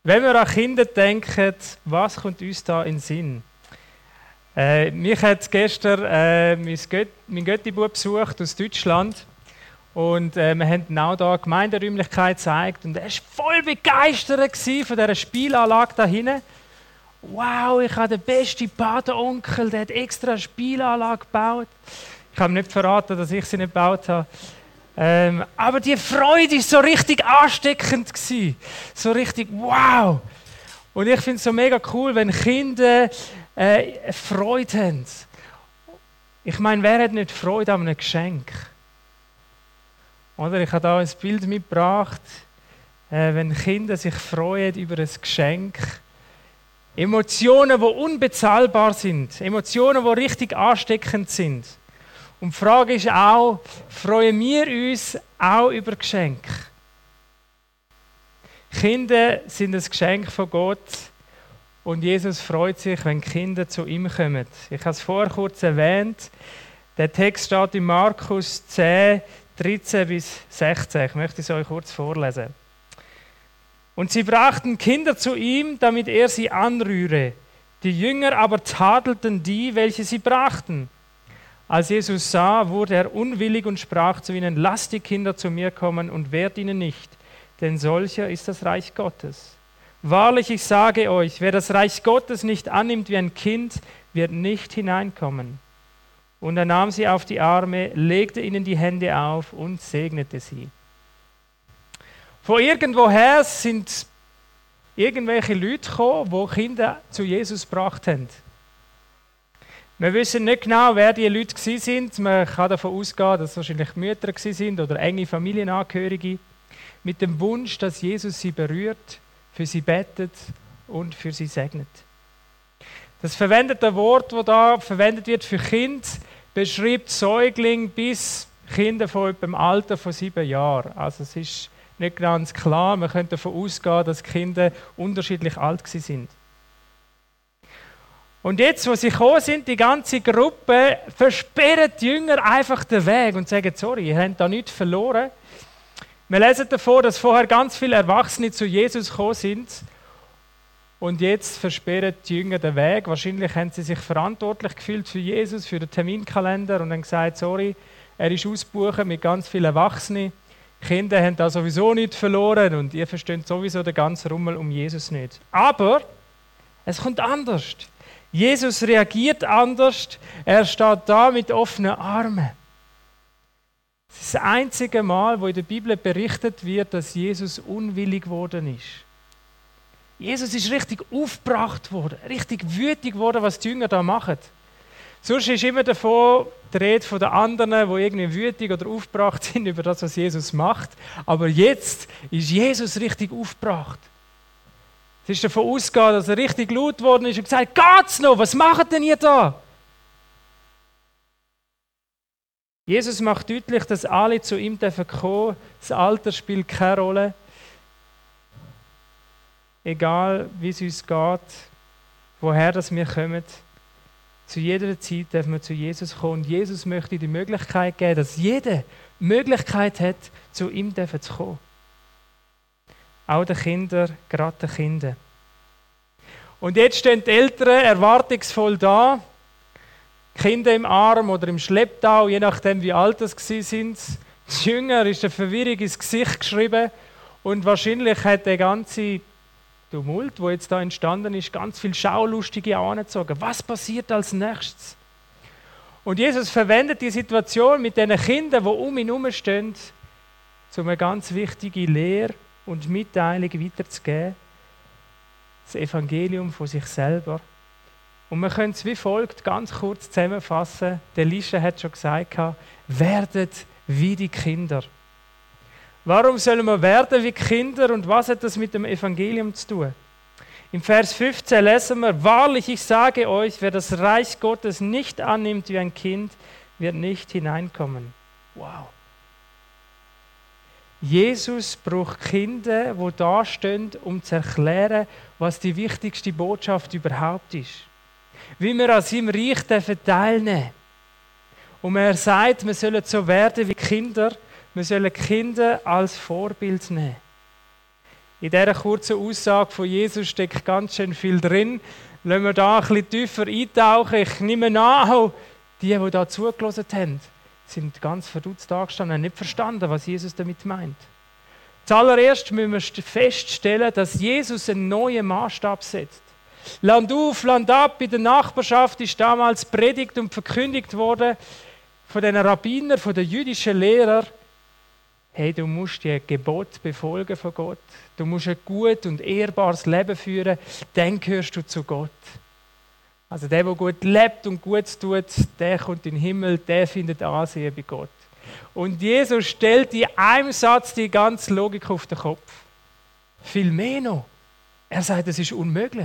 Wenn wir an Kinder denken, was kommt uns da in den Sinn? Mich hat gestern mein Götti-Bub besucht aus Deutschland und wir haben genau da die Gemeinderäumlichkeit gezeigt und er war voll begeistert von dieser Spielanlage da hinten. Wow, ich habe den besten Patenonkel, der hat extra eine Spielanlage gebaut. Ich habe ihm nicht verraten, dass ich sie nicht gebaut habe. Aber die Freude war so richtig ansteckend gewesen. So richtig wow. Und ich finde es so mega cool, wenn Kinder Freude haben. Ich meine, wer hat nicht Freude an einem Geschenk? Oder ich habe da ein Bild mitgebracht, wenn Kinder sich freuen über ein Geschenk. Emotionen, die unbezahlbar sind. Emotionen, die richtig ansteckend sind. Und die Frage ist auch, freuen wir uns auch über Geschenke? Kinder sind ein Geschenk von Gott und Jesus freut sich, wenn Kinder zu ihm kommen. Ich habe es vorher kurz erwähnt. Der Text steht in Markus 10, 13 bis 16. Ich möchte es euch kurz vorlesen. Und sie brachten Kinder zu ihm, damit er sie anrühre. Die Jünger aber tadelten die, welche sie brachten. Als Jesus sah, wurde er unwillig und sprach zu ihnen: Lasst die Kinder zu mir kommen und wehrt ihnen nicht, denn solcher ist das Reich Gottes. Wahrlich, ich sage euch, wer das Reich Gottes nicht annimmt wie ein Kind, wird nicht hineinkommen. Und er nahm sie auf die Arme, legte ihnen die Hände auf und segnete sie. Von irgendwoher sind irgendwelche Leute gekommen, die Kinder zu Jesus gebracht haben. Wir wissen nicht genau, wer die Leute waren. Man kann davon ausgehen, dass es wahrscheinlich Mütter waren oder enge Familienangehörige, mit dem Wunsch, dass Jesus sie berührt, für sie betet und für sie segnet. Das verwendete Wort, das da verwendet wird für Kind, beschreibt Säugling bis Kinder von etwa im Alter von 7 Jahren. Also es ist nicht ganz klar, man könnte davon ausgehen, dass Kinder unterschiedlich alt sind. Und jetzt, wo sie gekommen sind, die ganze Gruppe, versperren die Jünger einfach den Weg und sagen: Sorry, ihr habt da nichts verloren. Wir lesen davon, dass vorher ganz viele Erwachsene zu Jesus gekommen sind und jetzt versperren die Jünger den Weg. Wahrscheinlich haben sie sich verantwortlich gefühlt für Jesus, für den Terminkalender und haben gesagt: Sorry, er ist ausgebucht mit ganz vielen Erwachsenen. Kinder haben da sowieso nichts verloren und ihr versteht sowieso den ganzen Rummel um Jesus nicht. Aber es kommt anders. Jesus reagiert anders. Er steht da mit offenen Armen. Das ist das einzige Mal, wo in der Bibel berichtet wird, dass Jesus unwillig geworden ist. Jesus ist richtig aufgebracht worden, richtig wütig geworden, was die Jünger da machen. Sonst ist immer davon die Rede von den anderen, die irgendwie wütig oder aufgebracht sind über das, was Jesus macht. Aber jetzt ist Jesus richtig aufgebracht. Es ist davon ausgegangen, dass er richtig laut geworden ist und gesagt: Geht's noch? Was macht denn ihr da? Jesus macht deutlich, dass alle zu ihm kommen dürfen. Das Alter spielt keine Rolle. Egal, wie es uns geht, woher wir kommen, zu jeder Zeit dürfen wir zu Jesus kommen. Und Jesus möchte die Möglichkeit geben, dass jeder die Möglichkeit hat, zu ihm zu kommen. Auch die Kinder, gerade die Kinder. Und jetzt stehen die Eltern erwartungsvoll da, Kinder im Arm oder im Schlepptau, je nachdem wie alt sie sind. Die Jünger ist eine Verwirrung ins Gesicht geschrieben und wahrscheinlich hat der ganze Tumult, der jetzt da entstanden ist, ganz viel Schaulustige angezogen. Was passiert als nächstes? Und Jesus verwendet die Situation mit den Kindern, die um ihn herum stehen, um eine ganz wichtige Lehre und Mitteilung weiterzugeben. Das Evangelium von sich selber. Und wir können es wie folgt ganz kurz zusammenfassen. Der Lische hat schon gesagt, werdet wie die Kinder. Warum sollen wir werden wie Kinder und was hat das mit dem Evangelium zu tun? Im Vers 15 lesen wir: Wahrlich, ich sage euch, wer das Reich Gottes nicht annimmt wie ein Kind, wird nicht hineinkommen. Wow. Jesus braucht Kinder, die da stehen, um zu erklären, was die wichtigste Botschaft überhaupt ist. Wie wir an seinem Reich teilnehmen dürfen. Und er sagt, wir sollen so werden wie Kinder, wir sollen Kinder als Vorbild nehmen. In dieser kurzen Aussage von Jesus steckt ganz schön viel drin. Lassen wir da ein bisschen tiefer eintauchen. Ich nehme an, auch die da zugelassen haben, sind ganz verdutzt dagestanden und haben nicht verstanden, was Jesus damit meint. Zuallererst müssen wir feststellen, dass Jesus einen neuen Maßstab setzt. Land auf, Land ab, in der Nachbarschaft ist damals predigt und verkündigt worden von den Rabbinern, von den jüdischen Lehrern. Hey, du musst die Gebote befolgen von Gott. Du musst ein gut und ehrbares Leben führen, dann gehörst du zu Gott. Also der gut lebt und gut tut, der kommt in den Himmel, der findet Ansehen bei Gott. Und Jesus stellt in einem Satz die ganze Logik auf den Kopf. Viel mehr noch. Er sagt, es ist unmöglich.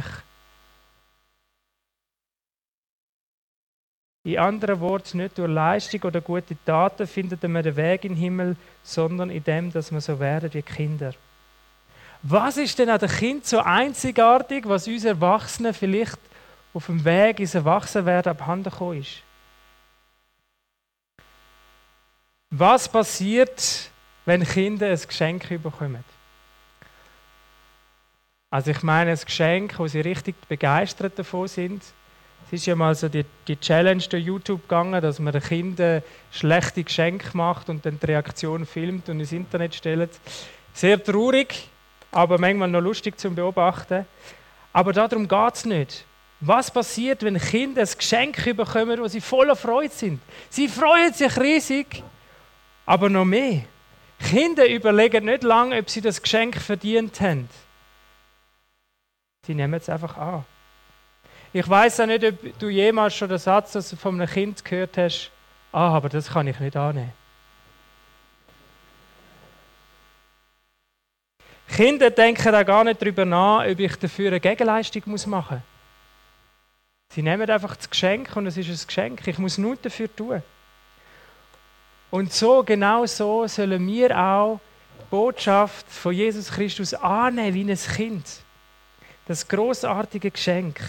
In anderen Worten, nicht durch Leistung oder gute Taten findet man den Weg in den Himmel, sondern in dem, dass wir so werden wie Kinder. Was ist denn an den Kindern so einzigartig, was uns Erwachsenen vielleicht auf dem Weg ins Erwachsenwerden abhanden gekommen ist? Was passiert, wenn Kinder ein Geschenk bekommen? Also ich meine ein Geschenk, wo sie richtig begeistert davon sind. Es ist ja mal so die Challenge durch YouTube gegangen, dass man den Kindern schlechte Geschenke macht und dann die Reaktion filmt und ins Internet stellt. Sehr traurig, aber manchmal noch lustig zum Beobachten. Aber darum geht es nicht. Was passiert, wenn Kinder ein Geschenk bekommen, wo sie voller Freude sind? Sie freuen sich riesig, aber noch mehr. Kinder überlegen nicht lange, ob sie das Geschenk verdient haben. Sie nehmen es einfach an. Ich weiss auch nicht, ob du jemals schon den Satz von einem Kind gehört hast, aber das kann ich nicht annehmen. Kinder denken da gar nicht darüber nach, ob ich dafür eine Gegenleistung machen muss. Sie nehmen einfach das Geschenk und es ist ein Geschenk. Ich muss nichts dafür tun. Und so, genau so sollen wir auch die Botschaft von Jesus Christus annehmen wie ein Kind. Das grossartige Geschenk.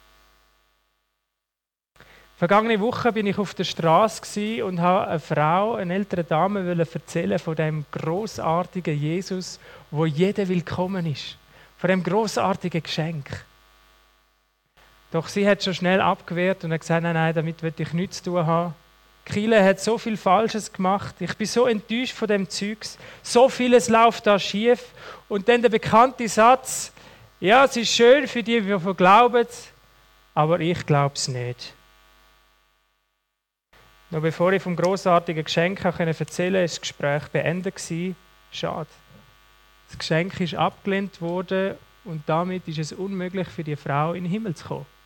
Vergangene Woche bin ich auf der Straße und habe eine Frau, eine ältere Dame, erzählen von dem grossartigen Jesus, wo jeder willkommen ist. Von dem grossartigen Geschenk. Doch sie hat schon schnell abgewehrt und hat gesagt, nein, damit will ich nichts zu tun haben. Kile hat so viel Falsches gemacht. Ich bin so enttäuscht von dem Zeugs. So vieles läuft da schief. Und dann der bekannte Satz, ja, es ist schön für die, die davon glauben, aber ich glaube es nicht. Noch bevor ich vom grossartigen Geschenk erzählen konnte, war das Gespräch beendet. Schade. Das Geschenk ist abgelehnt worden und damit ist es unmöglich für die Frau, in den Himmel zu kommen.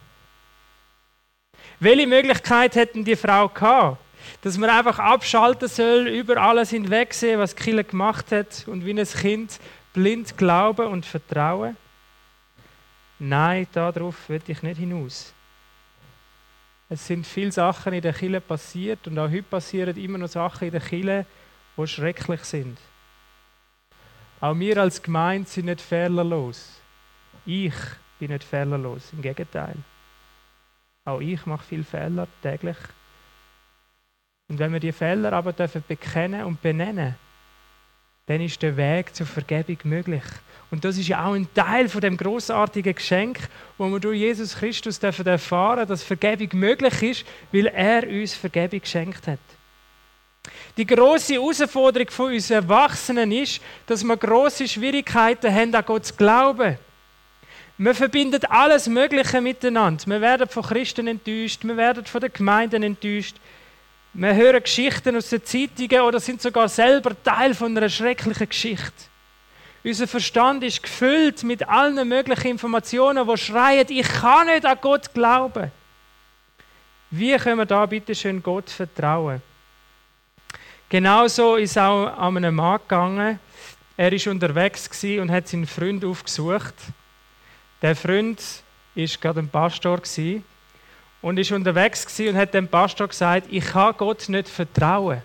Welche Möglichkeit hätten die Frau gehabt? Dass man einfach abschalten soll, über alles hinwegsehen, was Kille gemacht hat und wie ein Kind blind glauben und vertrauen? Nein, darauf will ich nicht hinaus. Es sind viele Sachen in der Kirche passiert und auch heute passieren immer noch Sachen in der Kirche, die schrecklich sind. Auch wir als Gemeinde sind nicht fehlerlos. Ich bin nicht fehlerlos, im Gegenteil. Auch ich mache viele Fehler täglich. Und wenn wir die Fehler aber bekennen und benennen, dann ist der Weg zur Vergebung möglich. Und das ist ja auch ein Teil von dem grossartigen Geschenk, wo wir durch Jesus Christus erfahren dürfen, dass Vergebung möglich ist, weil er uns Vergebung geschenkt hat. Die grosse Herausforderung von uns Erwachsenen ist, dass wir grosse Schwierigkeiten haben, an Gott zu glauben. Wir verbinden alles Mögliche miteinander. Wir werden von Christen enttäuscht, wir werden von den Gemeinden enttäuscht. Wir hören Geschichten aus den Zeitungen oder sind sogar selber Teil von einer schrecklichen Geschichte. Unser Verstand ist gefüllt mit allen möglichen Informationen, die schreien, ich kann nicht an Gott glauben. Wie können wir da bitte schön Gott vertrauen? Genauso ist es auch an einem Mann gegangen. Er war unterwegs und hat seinen Freund aufgesucht. Der Freund war gerade ein Pastor und ist unterwegs und hat dem Pastor gesagt, ich kann Gott nicht vertrauen.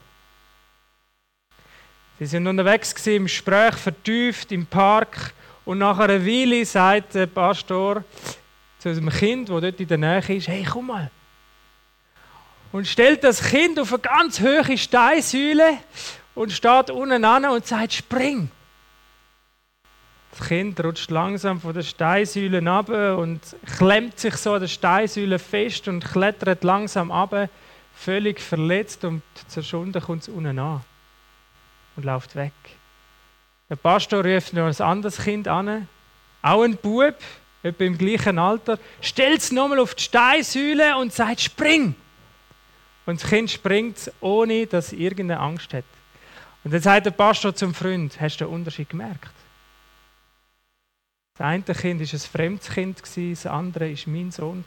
Sie sind unterwegs im Gespräch, vertieft im Park und nach einer Weile sagt der Pastor zu einem Kind, das dort in der Nähe ist, hey, komm mal. Und stellt das Kind auf eine ganz hohe Steinsäule und steht unten an und sagt, spring. Das Kind rutscht langsam von den Steinsäulen ab und klemmt sich so an den Steinsäulen fest und klettert langsam ab, völlig verletzt, und zur Stunde kommt es unten an und läuft weg. Der Pastor ruft noch ein anderes Kind an, auch ein Bub, etwa im gleichen Alter, stellt es nochmal auf die Steinsäule und sagt, spring! Und das Kind springt, ohne dass es irgendeine Angst hat. Und dann sagt der Pastor zum Freund, hast du den Unterschied gemerkt? Das eine Kind war ein fremdes Kind, das andere war mein Sohn.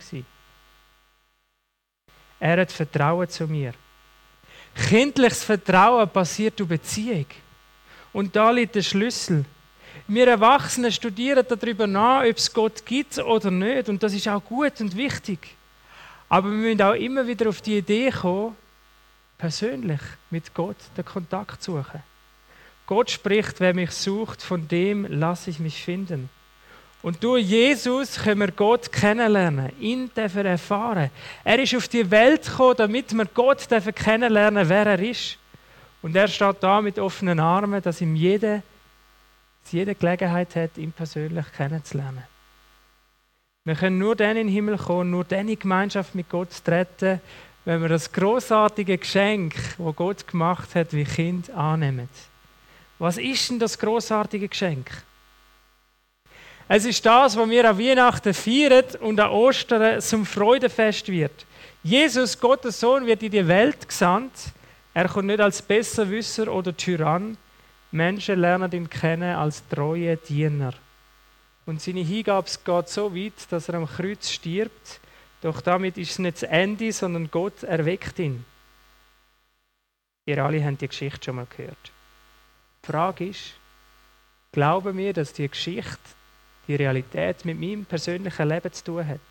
Er hat Vertrauen zu mir. Kindliches Vertrauen basiert auf Beziehung. Und da liegt der Schlüssel. Wir Erwachsenen studieren darüber nach, ob es Gott gibt oder nicht. Und das ist auch gut und wichtig. Aber wir müssen auch immer wieder auf die Idee kommen, persönlich mit Gott den Kontakt zu suchen. Gott spricht, wer mich sucht, von dem lasse ich mich finden. Und durch Jesus können wir Gott kennenlernen, ihn dürfen erfahren. Er ist auf die Welt gekommen, damit wir Gott kennenlernen, wer er ist. Und er steht da mit offenen Armen, dass ihm jede Gelegenheit hat, ihn persönlich kennenzulernen. Wir können nur dann in den Himmel kommen, nur dann in Gemeinschaft mit Gott treten, wenn wir das grossartige Geschenk, das Gott gemacht hat, wie Kind annehmen. Was ist denn das grossartige Geschenk? Es ist das, was wir an Weihnachten feiern und an Ostern zum Freudenfest wird. Jesus, Gottes Sohn, wird in die Welt gesandt. Er kommt nicht als Besserwisser oder Tyrann. Menschen lernen ihn kennen als treue Diener. Und seine Hingabe geht so weit, dass er am Kreuz stirbt. Doch damit ist es nicht das Ende, sondern Gott erweckt ihn. Ihr alle habt die Geschichte schon mal gehört. Die Frage ist, glauben wir, dass die Geschichte, die Realität mit meinem persönlichen Leben zu tun hat?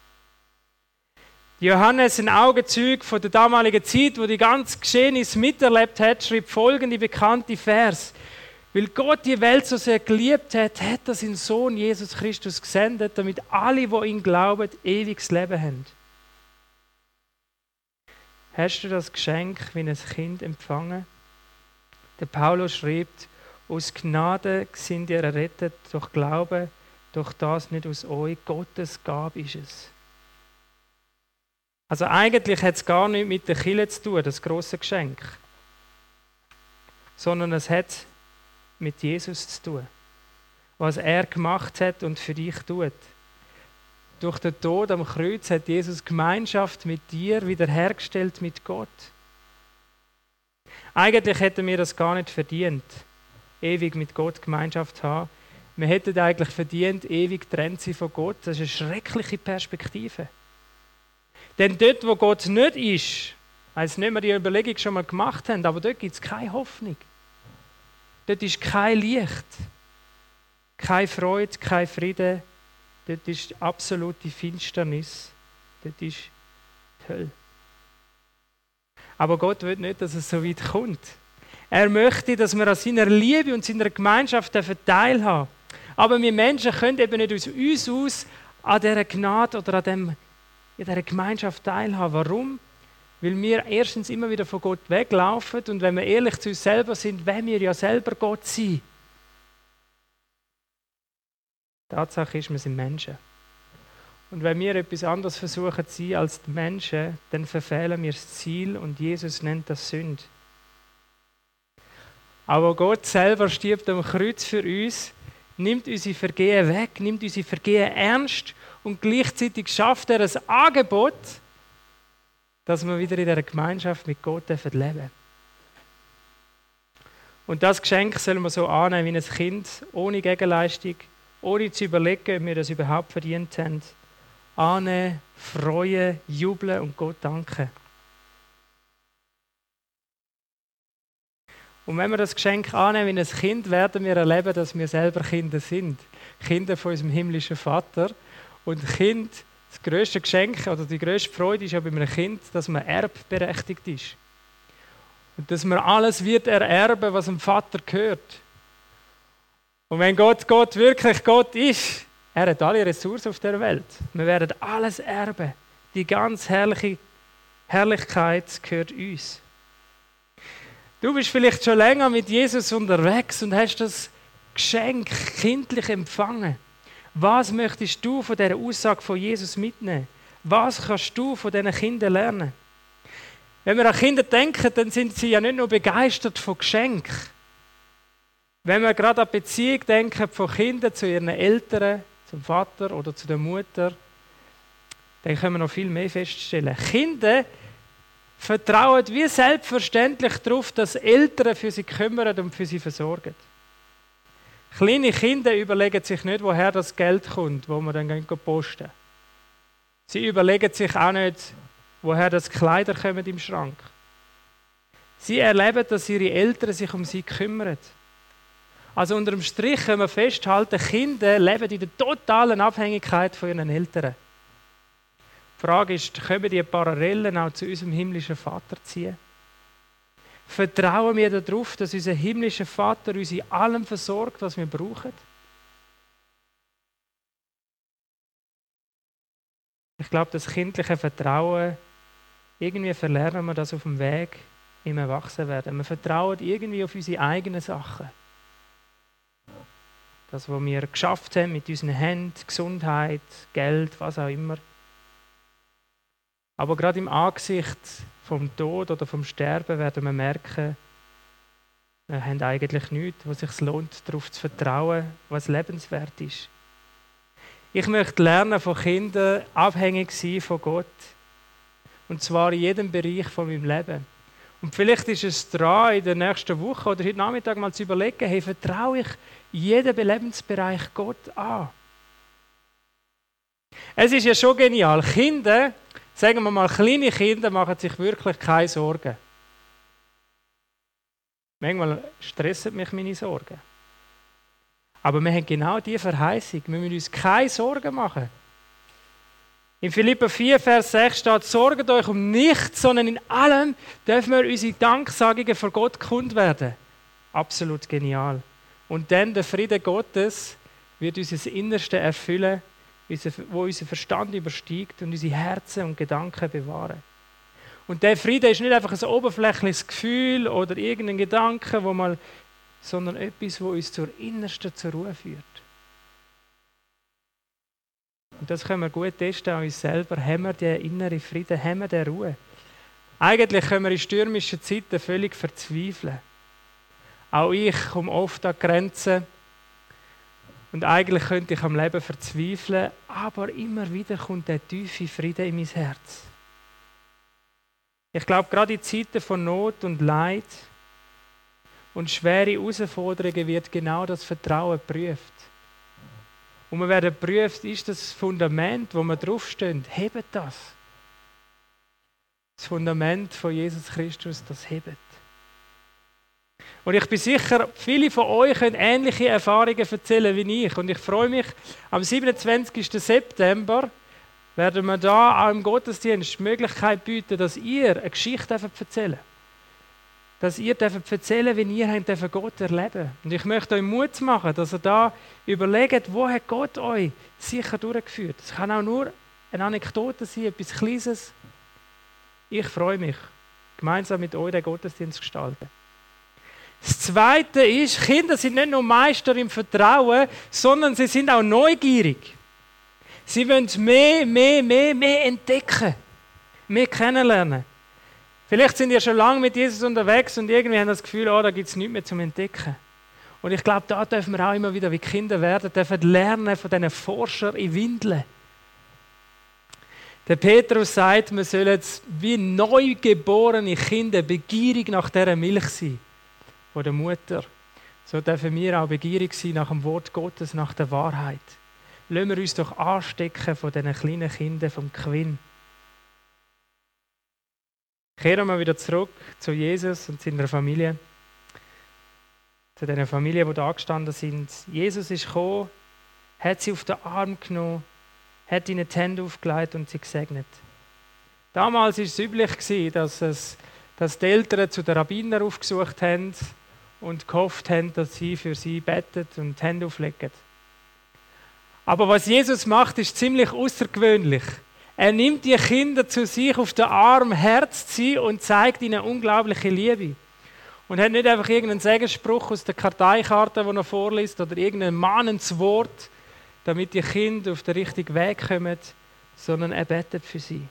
Johannes, ein Augenzeug von der damaligen Zeit, wo die ganze Geschehnisse miterlebt hat, schreibt folgende bekannte Vers. Weil Gott die Welt so sehr geliebt hat, hat er seinen Sohn Jesus Christus gesendet, damit alle, die ihn glauben, ewiges Leben haben. Hast du das Geschenk wie ein Kind empfangen? Der Paulus schreibt, aus Gnade sind ihr errettet durch Glauben, doch das nicht aus euch, Gottes Gabe ist es. Also eigentlich hat es gar nichts mit der Kirche zu tun, das grosse Geschenk. Sondern es hat mit Jesus zu tun. Was er gemacht hat und für dich tut. Durch den Tod am Kreuz hat Jesus Gemeinschaft mit dir wiederhergestellt mit Gott. Eigentlich hätten wir das gar nicht verdient, ewig mit Gott Gemeinschaft zu haben. Wir hätten eigentlich verdient, ewig getrennt zu sein von Gott. Das ist eine schreckliche Perspektive. Denn dort, wo Gott nicht ist, heisst nicht, wir die Überlegung schon mal gemacht haben, aber dort gibt es keine Hoffnung. Dort ist kein Licht, keine Freude, kein Frieden. Dort ist absolute Finsternis. Dort ist die Hölle. Aber Gott will nicht, dass es so weit kommt. Er möchte, dass wir an seiner Liebe und seiner Gemeinschaft teilhaben. Aber wir Menschen können eben nicht aus uns aus an dieser Gnade oder an dieser Gemeinschaft teilhaben. Warum? Weil wir erstens immer wieder von Gott weglaufen und wenn wir ehrlich zu uns selber sind, wollen wir ja selber Gott sein. Tatsache ist, wir sind Menschen. Und wenn wir etwas anderes versuchen zu sein als die Menschen, dann verfehlen wir das Ziel und Jesus nennt das Sünde. Aber Gott selber stirbt am Kreuz für uns, nimmt unsere Vergehen weg, nimmt unsere Vergehen ernst und gleichzeitig schafft er ein Angebot, dass wir wieder in dieser Gemeinschaft mit Gott leben dürfen. Und das Geschenk sollen wir so annehmen wie ein Kind, ohne Gegenleistung, ohne zu überlegen, ob wir das überhaupt verdient haben. Annehmen, freuen, jubeln und Gott danken. Und wenn wir das Geschenk annehmen wie ein Kind, werden wir erleben, dass wir selber Kinder sind. Kinder von unserem himmlischen Vater. Und Kind, das grösste Geschenk oder die grösste Freude ist ja bei einem Kind, dass man erbberechtigt ist. Und dass man alles wird ererben, was dem Vater gehört. Und wenn Gott wirklich Gott ist, er hat alle Ressourcen auf der Welt. Wir werden alles erben. Die ganz herrliche Herrlichkeit gehört uns. Du bist vielleicht schon länger mit Jesus unterwegs und hast das Geschenk kindlich empfangen. Was möchtest du von dieser Aussage von Jesus mitnehmen? Was kannst du von diesen Kindern lernen? Wenn wir an Kinder denken, dann sind sie ja nicht nur begeistert von Geschenken. Wenn wir gerade an die Beziehung denken von Kindern zu ihren Eltern, zum Vater oder zu der Mutter, dann können wir noch viel mehr feststellen. Kinder vertrauen wie selbstverständlich darauf, dass Eltern für sie kümmern und für sie versorgen. Kleine Kinder überlegen sich nicht, woher das Geld kommt, wo man dann posten. Sie überlegen sich auch nicht, woher das Kleider kommen im Schrank. Sie erleben, dass ihre Eltern sich um sie kümmern. Also unter dem Strich können wir festhalten, Kinder leben in der totalen Abhängigkeit von ihren Eltern. Die Frage ist, können die Parallelen auch zu unserem himmlischen Vater ziehen? Vertrauen wir darauf, dass unser himmlischer Vater uns in allem versorgt, was wir brauchen? Ich glaube, das kindliche Vertrauen, irgendwie verlernen wir das auf dem Weg im Erwachsenwerden. Wir vertrauen irgendwie auf unsere eigenen Sachen. Das, was wir geschafft haben mit unseren Händen, Gesundheit, Geld, was auch immer. Aber gerade im Angesicht vom Tod oder vom Sterben werden wir merken, wir haben eigentlich nichts, wo es sich lohnt, darauf zu vertrauen, was lebenswert ist. Ich möchte lernen von Kindern, abhängig sein von Gott. Und zwar in jedem Bereich von meinem Leben. Und vielleicht ist es dran, in der nächsten Woche oder heute Nachmittag mal zu überlegen, hey, vertraue ich jeden Lebensbereich Gott an? Es ist ja schon genial. Kinder, sagen wir mal, kleine Kinder machen sich wirklich keine Sorgen. Manchmal stressen mich meine Sorgen. Aber wir haben genau diese Verheißung. Wir müssen uns keine Sorgen machen. In Philipper 4, Vers 6 steht, sorgt euch um nichts, sondern in allem dürfen wir unsere Danksagungen vor Gott kund werden. Absolut genial. Und dann der Friede Gottes wird unser Innerste erfüllen, wo unser Verstand übersteigt und unsere Herzen und Gedanken bewahren. Und der Friede ist nicht einfach ein oberflächliches Gefühl oder irgendein Gedanke, sondern etwas, wo uns zur Ruhe führt. Und das können wir gut testen an uns selber. Haben wir den inneren Frieden, haben wir die Ruhe? Eigentlich können wir in stürmischen Zeiten völlig verzweifeln. Auch ich komme oft an Grenzen. Und eigentlich könnte ich am Leben verzweifeln, aber immer wieder kommt der tiefe Frieden in mein Herz. Ich glaube, gerade in Zeiten von Not und Leid und schwere Herausforderungen wird genau das Vertrauen geprüft. Und wir werden geprüft, ist das Fundament, wo wir draufstehen, hebt das? Das Fundament von Jesus Christus, das hebt. Und ich bin sicher, viele von euch können ähnliche Erfahrungen erzählen wie ich. Und ich freue mich, am 27. September werden wir da auch im Gottesdienst die Möglichkeit bieten, dass ihr eine Geschichte erzählen dürft. Dass ihr erzählen dürft, wie ihr Gott erleben habt. Und ich möchte euch Mut machen, dass ihr da überlegt, wo hat Gott euch sicher durchgeführt. Es kann auch nur eine Anekdote sein, etwas Kleines. Ich freue mich, gemeinsam mit euch den Gottesdienst zu gestalten. Das Zweite ist, Kinder sind nicht nur Meister im Vertrauen, sondern sie sind auch neugierig. Sie wollen mehr entdecken, mehr kennenlernen. Vielleicht sind ihr schon lange mit Jesus unterwegs und irgendwie haben das Gefühl, da gibt es nichts mehr zum Entdecken. Und ich glaube, da dürfen wir auch immer wieder wie Kinder werden, dürfen lernen von diesen Forschern in Windeln. Der Petrus sagt, wir sollen wie neugeborene Kinder begierig nach dieser Milch sein, von der Mutter. So dürfen wir auch begierig sein nach dem Wort Gottes, nach der Wahrheit. Lassen wir uns doch anstecken von diesen kleinen Kindern vom Quinn. Kehren wir wieder zurück zu Jesus und seiner Familie. Zu den Familien, die da gestanden sind. Jesus ist gekommen, hat sie auf den Arm genommen, hat ihnen die Hände aufgelegt und sie gesegnet. Damals war es üblich, dass die Eltern zu den Rabbinern aufgesucht haben und gehofft haben, dass sie für sie beten und die Hände auflegen. Aber was Jesus macht, ist ziemlich außergewöhnlich. Er nimmt die Kinder zu sich auf den Arm, herzt sie und zeigt ihnen unglaubliche Liebe. Und hat nicht einfach irgendeinen Segensspruch aus der Karteikarte, den er vorliest, oder irgendein mahnendes Wort, damit die Kinder auf den richtigen Weg kommen, sondern er betet für sie.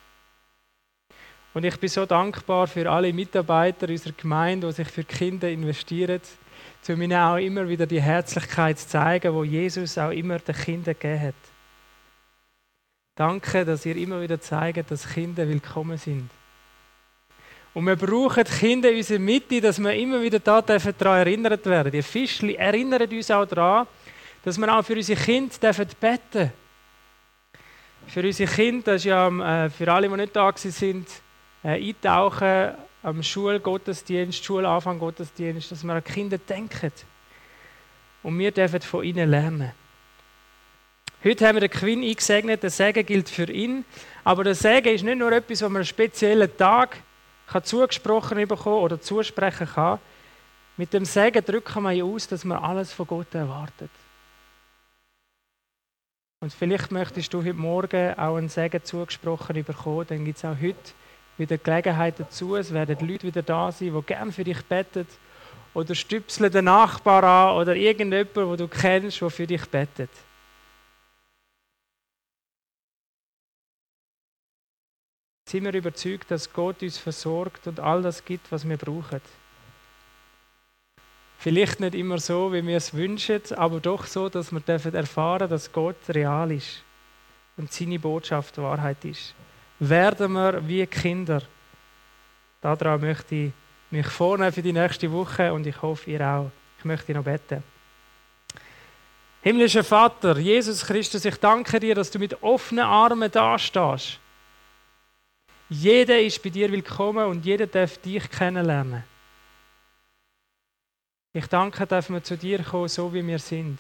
Und ich bin so dankbar für alle Mitarbeiter unserer Gemeinde, die sich für die Kinder investieren, um ihnen auch immer wieder die Herzlichkeit zu zeigen, die Jesus auch immer den Kindern gegeben hat. Danke, dass ihr immer wieder zeigt, dass Kinder willkommen sind. Und wir brauchen Kinder in unserer Mitte, dass wir immer wieder daran erinnert werden. Die Fischli erinnern uns auch daran, dass wir auch für unsere Kinder beten dürfen. Für unsere Kinder, das ist ja für alle, die nicht da sind, eintauchen am Schulgottesdienst, Schulanfang Gottesdienst, dass wir an Kinder denken. Und wir dürfen von ihnen lernen. Heute haben wir den Quinn eingesegnet, der Segen gilt für ihn. Aber der Segen ist nicht nur etwas, was man einen speziellen Tag zugesprochen bekommen oder zusprechen kann. Mit dem Segen drücken wir aus, dass man alles von Gott erwartet. Und vielleicht möchtest du heute Morgen auch einen Segen zugesprochen bekommen, dann gibt es auch heute wieder Gelegenheit dazu. Es werden Leute wieder da sein, die gerne für dich beten. Oder stüpseln den Nachbar an oder irgendjemand, den du kennst, der für dich betet. Sind wir überzeugt, dass Gott uns versorgt und all das gibt, was wir brauchen. Vielleicht nicht immer so, wie wir es wünschen, aber doch so, dass wir erfahren dürfen, dass Gott real ist und seine Botschaft Wahrheit ist. Werden wir wie Kinder. Daran möchte ich mich vornehmen für die nächste Woche und ich hoffe, ihr auch. Ich möchte noch beten. Himmlischer Vater, Jesus Christus, ich danke dir, dass du mit offenen Armen dastehst. Jeder ist bei dir willkommen und jeder darf dich kennenlernen. Ich danke, dass wir zu dir kommen, so wie wir sind.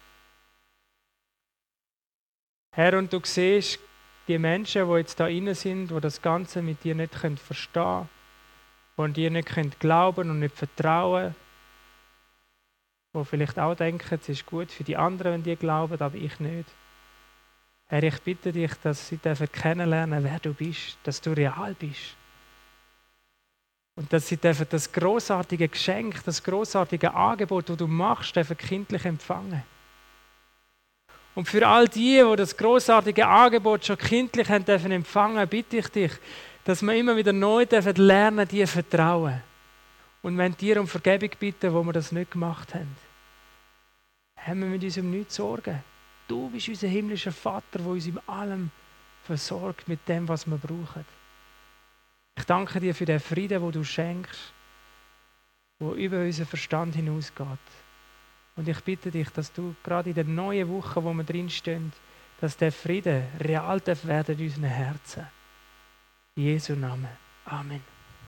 Herr, und du siehst die Menschen, die jetzt da drin sind, die das Ganze mit dir nicht verstehen können, die an dir nicht glauben und nicht vertrauen, die vielleicht auch denken, es ist gut für die anderen, wenn die glauben, aber ich nicht. Herr, ich bitte dich, dass sie kennenlernen, wer du bist, dass du real bist. Und dass sie das grossartige Geschenk, das grossartige Angebot, das du machst, kindlich empfangen. Und für all die das grossartige Angebot schon kindlich haben empfangen, bitte ich dich, dass wir immer wieder neu lernen, dir vertrauen. Und wenn dir um Vergebung bitten, wo wir das nicht gemacht haben. Haben wir mit uns um nichts Sorgen. Du bist unser himmlischer Vater, der uns in allem versorgt mit dem, was wir brauchen. Ich danke dir für den Frieden, den du schenkst, der über unseren Verstand hinausgeht. Und ich bitte dich, dass du gerade in der neuen Woche, wo wir drinstehen, dass der Frieden real werden in unseren Herzen. In Jesu Namen. Amen.